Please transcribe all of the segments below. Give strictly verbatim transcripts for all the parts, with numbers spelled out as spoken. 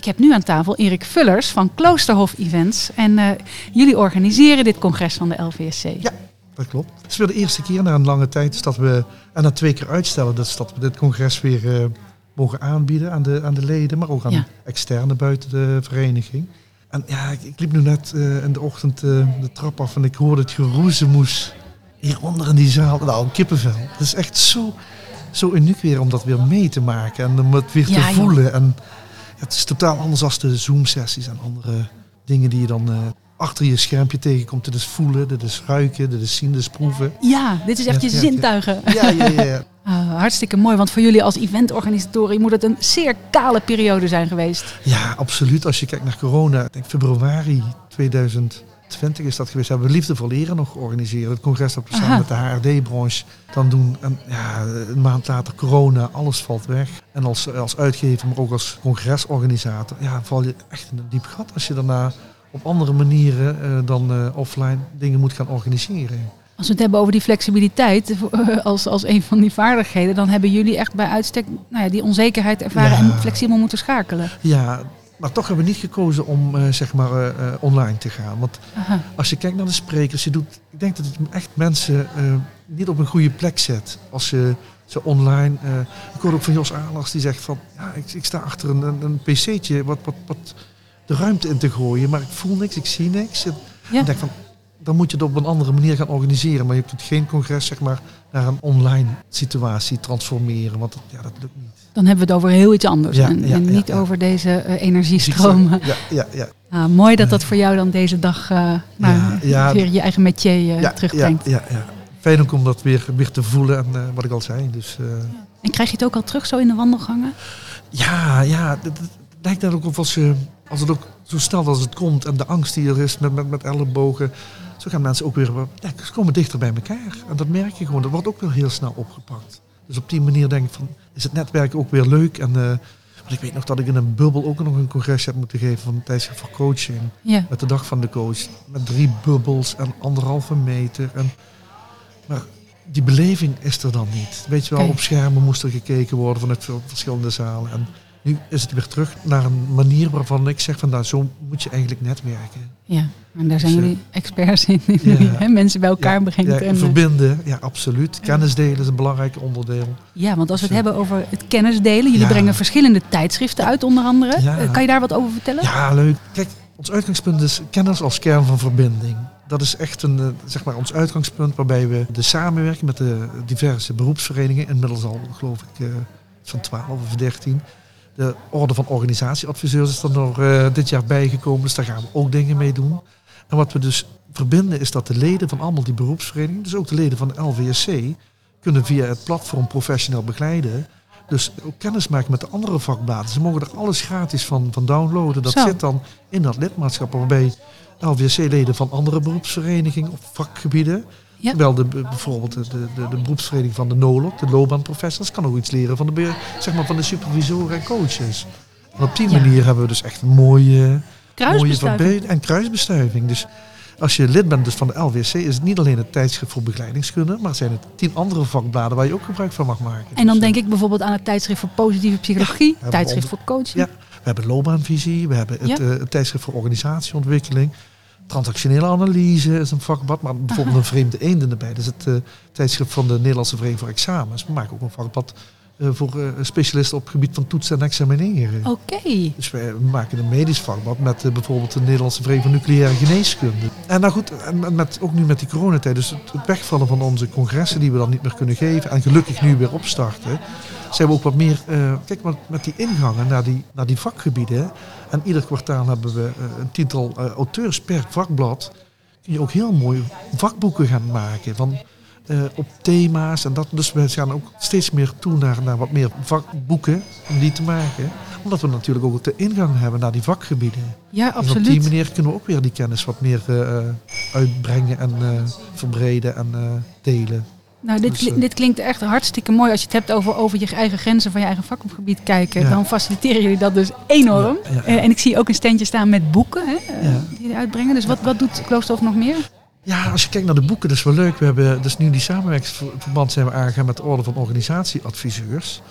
Ik heb nu aan tafel Erik Vullers van Kloosterhof Events. En uh, jullie organiseren dit congres van de L V S C. Ja, dat klopt. Het is weer de eerste keer na een lange tijd dus dat we, en na twee keer uitstellen, dus dat we dit congres weer uh, mogen aanbieden aan de, aan de leden, maar ook aan ja. externe buiten de vereniging. En ja, ik, ik liep nu net uh, in de ochtend uh, de trap af en ik hoorde het geroezemoes hieronder in die zaal. Nou, een kippenvel. Het is echt zo, zo uniek weer om dat weer mee te maken en om het weer ja, te voelen. Joh. En ja, het is totaal anders dan de Zoom-sessies en andere dingen die je dan uh, achter je schermpje tegenkomt. Dit is voelen, dit is ruiken, dit is zien, dit is proeven. Ja, dit is echt ja, je ja, zintuigen. Ja, ja, ja. ja. Uh, hartstikke mooi, want voor jullie als eventorganisatoren moet het een zeer kale periode zijn geweest. Ja, absoluut. Als je kijkt naar corona, ik denk februari tweeduizend twintig is dat geweest. Hebben we Liefde voor Leren nog georganiseerd. Het congres dat we samen Aha. met de H R D-branche dan doen. En ja, een maand later corona, alles valt weg. En als, als uitgever, maar ook als congresorganisator, ja, val je echt in een diep gat als je daarna op andere manieren uh, dan uh, offline dingen moet gaan organiseren. Als we het hebben over die flexibiliteit als, als een van die vaardigheden, dan hebben jullie echt bij uitstek nou ja, die onzekerheid ervaren ja. en flexibel moeten schakelen. Ja, maar toch hebben we niet gekozen om uh, zeg maar uh, online te gaan. Want Aha. als je kijkt naar de sprekers, je doet, ik denk dat het echt mensen uh, niet op een goede plek zet. Als je zo online, uh, ik hoor ook van Jos Alers die zegt van, ja, ik, ik sta achter een, een, een pc'tje wat, wat, wat de ruimte in te gooien, maar ik voel niks, ik zie niks. En ja. ik denk van, dan moet je het op een andere manier gaan organiseren. Maar je kunt geen congres zeg maar, naar een online situatie transformeren. Want dat, ja, dat lukt niet. Dan hebben we het over heel iets anders. Ja, en ja, en niet ja, ja. over deze uh, energiestromen. Ja, ja, ja. Ah, mooi dat dat voor jou dan deze dag uh, nou, ja, ja, weer je eigen métier uh, ja, terugbrengt. Ja, ja, ja. Fijn ook om dat weer, weer te voelen. En uh, wat ik al zei. Dus, uh... En krijg je het ook al terug zo in de wandelgangen? Ja, ja. Het lijkt net ook of als, uh, als het ook zo snel als het komt. En de angst die er is met, met, met ellebogen. Zo gaan mensen ook weer, ja, ze komen dichter bij elkaar. En dat merk je gewoon, dat wordt ook weer heel snel opgepakt. Dus op die manier denk ik van, is het netwerk ook weer leuk. En uh, want ik weet nog dat ik in een bubbel ook nog een congres heb moeten geven van een tijdschrift voor coaching. Ja. Met de dag van de coach. Met drie bubbels en anderhalve meter. En, maar die beleving is er dan niet. Weet je wel, okay. Op schermen moest er gekeken worden vanuit verschillende zalen. En nu is het weer terug naar een manier waarvan ik zeg van, nou, zo moet je eigenlijk netwerken. Ja, en daar zijn dus, jullie experts in. Ja, hè, mensen bij elkaar ja, brengt. Ja, en verbinden, ja, absoluut. Kennis delen is een belangrijk onderdeel. Ja, want als we het hebben over het kennis delen. Jullie ja. brengen verschillende tijdschriften uit, onder andere. Ja. Kan je daar wat over vertellen? Ja, leuk. Kijk, ons uitgangspunt is kennis als kern van verbinding. Dat is echt een, zeg maar, ons uitgangspunt waarbij we de samenwerking met de diverse beroepsverenigingen, inmiddels al, geloof ik, van twaalf of dertien. De orde van organisatieadviseurs is er nog uh, dit jaar bijgekomen, dus daar gaan we ook dingen mee doen. En wat we dus verbinden is dat de leden van allemaal die beroepsverenigingen, dus ook de leden van de L V S C, kunnen via het platform professioneel begeleiden. Dus ook kennis maken met de andere vakbladen. Ze mogen er alles gratis van, van downloaden. Dat Zo. zit dan in dat lidmaatschap waarbij L V S C-leden van andere beroepsverenigingen of vakgebieden, ja. Terwijl de, bijvoorbeeld de, de, de beroepsvereniging van de N O L O C, de loopbaanprofessors, kan ook iets leren van de, zeg maar, van de supervisoren en coaches. En op die ja. manier hebben we dus echt een mooie, mooie verbetering en kruisbestuiving. Dus als je lid bent dus van de L V S C, is het niet alleen het tijdschrift voor begeleidingskunde, maar het zijn het tien andere vakbladen waar je ook gebruik van mag maken. En dan dus, denk ik bijvoorbeeld aan het tijdschrift voor positieve psychologie, ja, tijdschrift onder, voor coaching. Ja, we hebben loopbaanvisie, we hebben het, ja. uh, het tijdschrift voor organisatieontwikkeling. Transactionele analyse is een vakblad, maar bijvoorbeeld Aha. een vreemde eenden erbij. Dat is het uh, tijdschrift van de Nederlandse Vereniging voor Examens. We maken ook een vakblad uh, voor uh, specialisten op het gebied van toetsen en examineren. Oké. Okay. Dus wij maken een medisch vakblad met uh, bijvoorbeeld de Nederlandse Vereniging voor Nucleaire Geneeskunde. En nou goed, en met, ook nu met die coronatijd, dus het, het wegvallen van onze congressen die we dan niet meer kunnen geven en gelukkig nu weer opstarten, zijn we ook wat meer, uh, kijk maar met die ingangen naar die, naar die vakgebieden. En ieder kwartaal hebben we uh, een tiental uh, auteurs per vakblad. Kun je ook heel mooi vakboeken gaan maken van, uh, op thema's. En dat, dus we gaan ook steeds meer toe naar, naar wat meer vakboeken om die te maken. Omdat we natuurlijk ook de ingang hebben naar die vakgebieden. Ja, absoluut. En op die manier kunnen we ook weer die kennis wat meer uh, uitbrengen en uh, verbreden en uh, delen. Nou, dit, dus, uh, dit klinkt echt hartstikke mooi. Als je het hebt over, over je eigen grenzen van je eigen vakgebied kijken, ja. dan faciliteren jullie dat dus enorm. Ja, ja, ja. En ik zie ook een standje staan met boeken hè, ja. die jullie uitbrengen. Dus wat, wat doet Kloosterhof nog meer? Ja, als je kijkt naar de boeken, dat is wel leuk. We hebben dus nu die samenwerkingsverband zijn we aangegaan met de Orde van Organisatieadviseurs.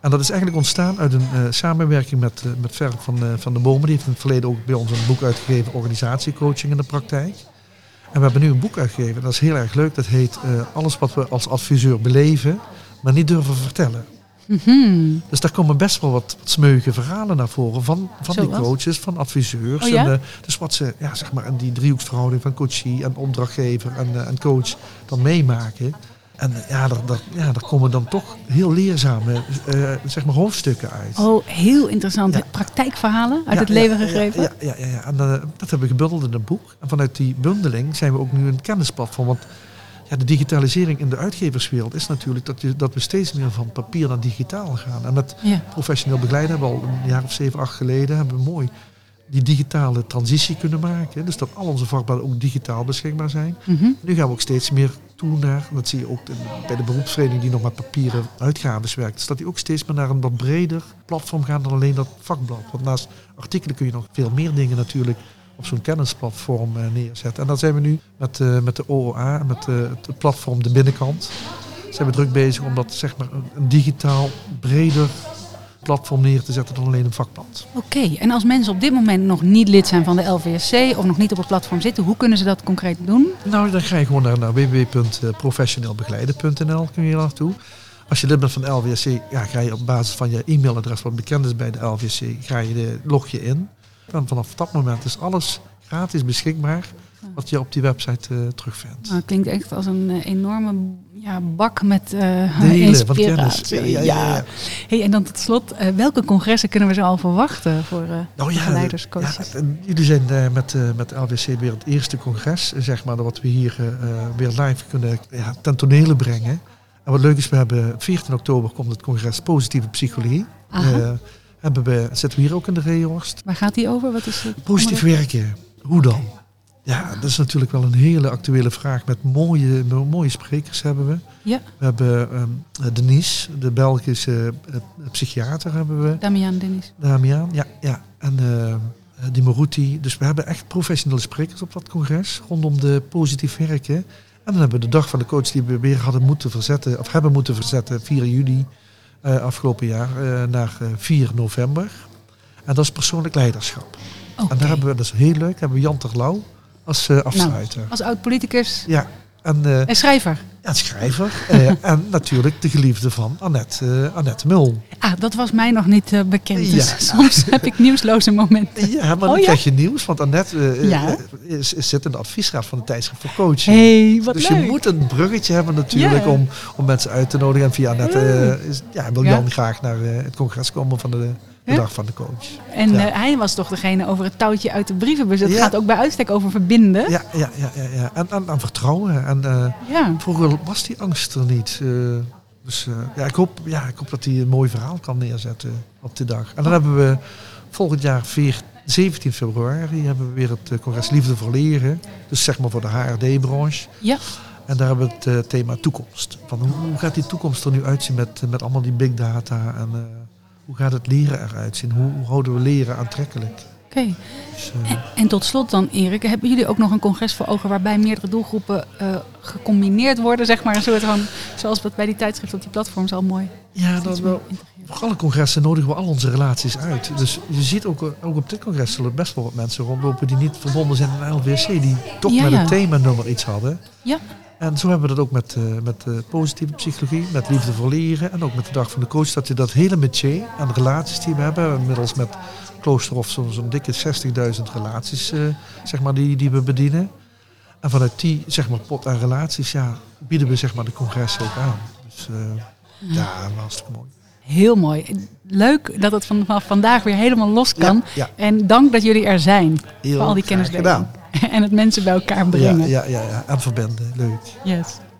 En dat is eigenlijk ontstaan uit een uh, samenwerking met, uh, met Ferk van, uh, van de Bomen. Die heeft in het verleden ook bij ons een boek uitgegeven, Organisatiecoaching in de Praktijk. En we hebben nu een boek uitgegeven, dat is heel erg leuk. Dat heet uh, Alles wat we als adviseur beleven, maar niet durven vertellen. Mm-hmm. Dus daar komen best wel wat, wat smeuïge verhalen naar voren van, van die coaches, van adviseurs. Oh, ja? En, uh, dus wat ze, ja, zeg maar, in die driehoeksverhouding van coachie en opdrachtgever en, uh, en coach dan meemaken. En ja, daar, daar, ja, daar komen dan toch heel leerzame uh, zeg maar hoofdstukken uit. Oh, heel interessant. Ja. Praktijkverhalen uit ja, het leven ja, gegrepen? Ja, ja, ja, ja. En uh, dat hebben we gebundeld in een boek. En vanuit die bundeling zijn we ook nu een kennisplatform. Want ja, de digitalisering in de uitgeverswereld is natuurlijk dat, je, dat we steeds meer van papier naar digitaal gaan. En met ja. professioneel begeleiden hebben we al een jaar of zeven, acht geleden hebben we mooi die digitale transitie kunnen maken. Dus dat al onze vakbladen ook digitaal beschikbaar zijn. Mm-hmm. Nu gaan we ook steeds meer toe naar, dat zie je ook bij de beroepsvereniging die nog met papieren uitgaves werkt, dus dat die ook steeds meer naar een wat breder platform gaan dan alleen dat vakblad. Want naast artikelen kun je nog veel meer dingen natuurlijk op zo'n kennisplatform uh, neerzetten. En daar zijn we nu met, uh, met de O O A en met uh, het platform De Binnenkant zijn we druk bezig om dat zeg maar een, een digitaal breder platform neer te zetten dan alleen een vakblad. Oké, okay, en als mensen op dit moment nog niet lid zijn van de L V S C of nog niet op het platform zitten, hoe kunnen ze dat concreet doen? Nou, dan ga je gewoon naar, naar w w w punt professioneelbegeleiden punt n l kun je naartoe. Als je lid bent van de L V S C, ja, ga je op basis van je e-mailadres wat bekend is bij de L V S C, ga je de, log je in. En vanaf dat moment is alles gratis beschikbaar wat je op die website uh, terugvindt. Nou, het klinkt echt als een uh, enorme ja, bak met uh, inspiratie. Ja, ja, ja, ja. Hey, en dan tot slot, uh, welke congressen kunnen we zo al verwachten voor uh, nou, ja, leiders, coaches? Ja, jullie zijn uh, met, uh, met de L V S C weer het eerste congres, zeg maar, wat we hier uh, weer live kunnen ja, ten tonele brengen. En wat leuk is, we hebben veertien oktober komt het congres Positieve Psychologie. Uh, hebben we, zitten we hier ook in de Reehorst. Waar gaat die over? Wat is het? Positief werken. Hoe dan? Ja, dat is natuurlijk wel een hele actuele vraag. Met mooie, mooie sprekers hebben we. Ja. We hebben um, Denise, de Belgische uh, psychiater hebben we. Damian Denis. Damian, ja. ja. En uh, die Maruti. Dus we hebben echt professionele sprekers op dat congres. Rondom de positief werken. En dan hebben we de dag van de coach die we weer hadden moeten verzetten. Of hebben moeten verzetten. vier juli uh, afgelopen jaar. Uh, naar uh, vier november. En dat is persoonlijk leiderschap. Okay. En daar hebben we, dat is heel leuk, hebben we Jan Terlouw als uh, afsluiter. Nou, als oud-politicus ja, en, uh, en schrijver. Ja, schrijver. uh, en natuurlijk de geliefde van Annette, uh, Annette Mul. Ah, dat was mij nog niet uh, bekend. Ja. Dus soms heb ik nieuwsloze momenten. Ja, maar oh, dan ja? krijg je nieuws. Want Annette uh, ja? is, is, zit in de adviesraad van de tijdschrift voor coaching. Hey, wat dus leuk. je moet een bruggetje hebben natuurlijk ja. om, om mensen uit te nodigen. En via Annette uh, is, ja, wil Jan ja? graag naar uh, het congres komen van de... De dag van de coach. En ja. uh, hij was toch degene over het touwtje uit de brievenbus. Het ja. gaat ook bij uitstek over verbinden. Ja, ja, ja, ja, ja. En, en, en vertrouwen. En uh, ja. vroeger was die angst er niet. Uh, dus uh, ja, ik hoop, ja, ik hoop dat hij een mooi verhaal kan neerzetten op die dag. En dan oh. hebben we volgend jaar zeventien februari hebben we weer het uh, congres Liefde voor Leren. Dus zeg maar voor de H R D-branche. Ja. En daar hebben we het uh, thema toekomst. Van hoe, hoe gaat die toekomst er nu uitzien met, met allemaal die big data en... Uh, hoe gaat het leren eruit zien? Hoe, hoe houden we leren aantrekkelijk? Oké. Okay. Dus, uh... en, en tot slot dan, Erik, hebben jullie ook nog een congres voor ogen waarbij meerdere doelgroepen uh, gecombineerd worden, zeg maar, een soort van, zoals dat bij die tijdschrift op die platforms al mooi. Ja, dat wel. Voor alle congressen nodigen we al onze relaties uit. Dus je ziet ook, ook op dit congres zullen best wel wat mensen rondlopen die niet verbonden zijn aan de L V S C, die toch ja, met ja. een themanummer iets hadden. Ja. En zo hebben we dat ook met, uh, met uh, positieve psychologie, met liefde voor leren en ook met de dag van de coach. Dat je dat hele métier en relaties die we hebben, inmiddels met Kloosterhof zo'n zo dikke zestigduizend relaties uh, zeg maar, die, die we bedienen. En vanuit die zeg maar, pot aan relaties ja, bieden we zeg maar, de congressen ook aan. Dus uh, ja, ja hartstikke mooi. Heel mooi. Leuk dat het vanaf vandaag weer helemaal los kan. Ja, ja. En dank dat jullie er zijn. Heel voor al die kennisdeling. En het mensen bij elkaar brengen. Ja, ja, ja, ja. En verbinden. Leuk. Yes.